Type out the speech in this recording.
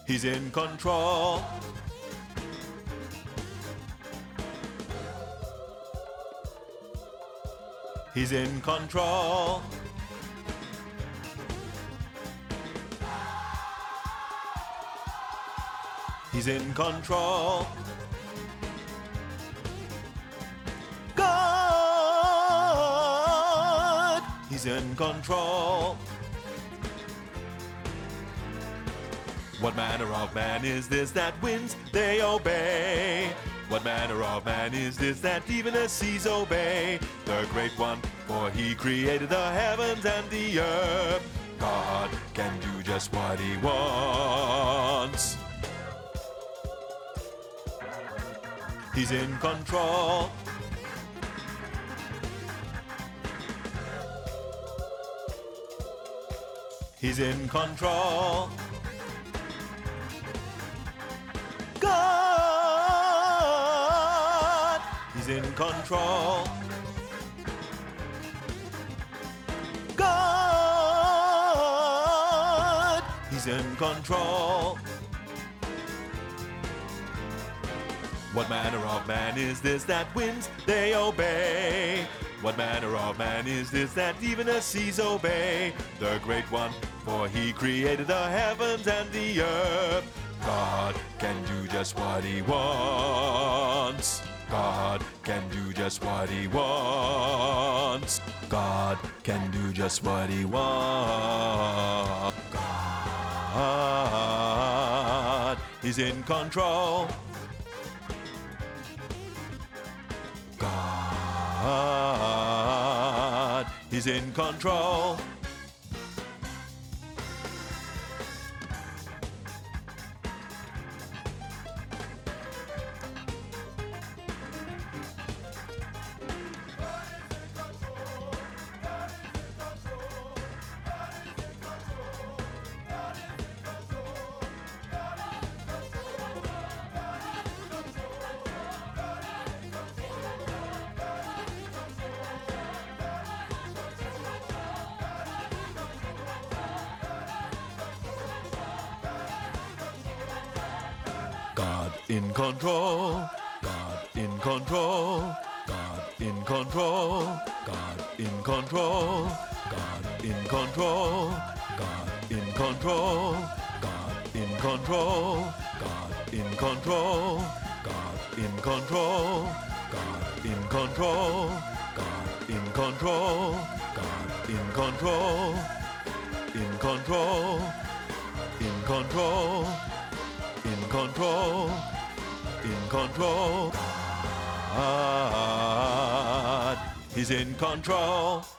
He's in control. He's in control. He's in control. God, He's in control. What manner of man is this that winds they obey? What manner of man is this that even the seas obey? The great one, for he created the heavens and the earth. God can do just what he wants. He's in control. He's in control. God, He's in control. God, He's in control. What manner of man is this that winds they obey? What manner of man is this that even the seas obey? The great one, for he created the heavens and the earth. God can do just what he wants. God can do just what he wants. God can do just what he wants. God, He's in control. God, He's in control. God in control, God in control, God in control, God in control, God in control, God in control, God in control, God in control, God in control, God in control, God in control, God in control, in control, in control. In control, in control. God, He's in control.